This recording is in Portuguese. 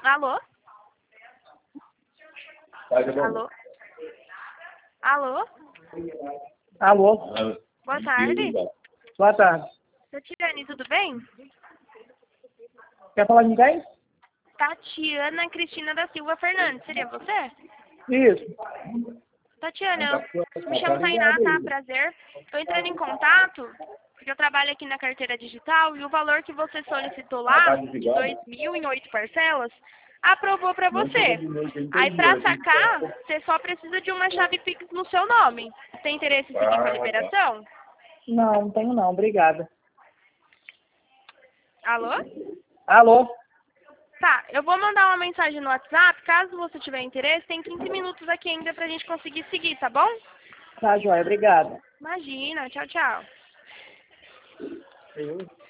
Alô? Alô? Alô? Alô? Boa tarde. Boa tarde. Tatiane, tudo bem? Quer falar de quem? Tatiana Cristina da Silva Fernandes, seria você? Isso. Tatiana, eu me chamo Tainá, tá? Prazer. Estou entrando em contato, porque eu trabalho aqui na carteira digital e o valor que você solicitou lá, de 2.000 em 8 parcelas, aprovou para você. Aí para sacar, você só precisa de uma chave Pix no seu nome. Tem interesse em seguir com a liberação? Não tenho não, obrigada. Alô? Alô? Tá, eu vou mandar uma mensagem no WhatsApp, caso você tiver interesse, tem 15 minutos aqui ainda pra gente conseguir seguir, tá bom? Tá, joia, obrigada. Imagina, tchau, tchau.